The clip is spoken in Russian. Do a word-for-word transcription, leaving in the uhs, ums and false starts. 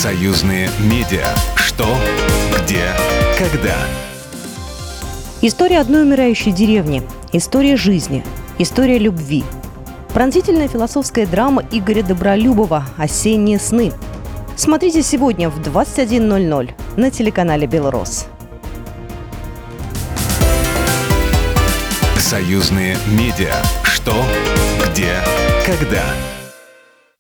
Союзные медиа. Что, где, когда. История одной умирающей деревни. История жизни. История любви. Пронзительная философская драма Игоря Добролюбова «Осенние сны». Смотрите сегодня в двадцать один ноль ноль на телеканале «Белрос». Союзные медиа. Что, где, когда.